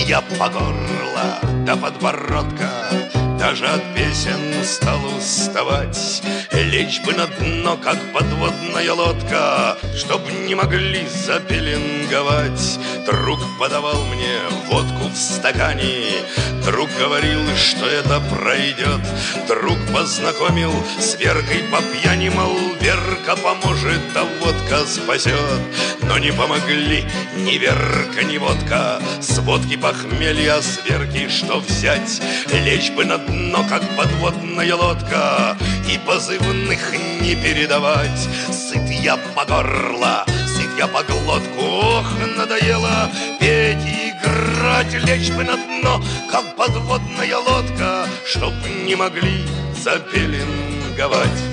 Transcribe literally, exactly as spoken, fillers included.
я по горло до подбородка, даже от песен стал уставать. Лечь бы на дно, как подводная лодка, чтоб не могли запеленговать. Друг подавал мне водку в стакане, друг говорил, что это пройдет. Друг познакомил с Веркой по пьяни, мол, Верка поможет, а водка спасет. Но не помогли ни Верка, ни водка. С водки похмелья, а с Верки что взять? Лечь бы на дно, как подводная лодка, и позывных не передавать. Сыт я по горло, сыт я по глотку, ох, надоело петь и играть. Лечь бы на дно, как подводная лодка, чтоб не могли запеленговать.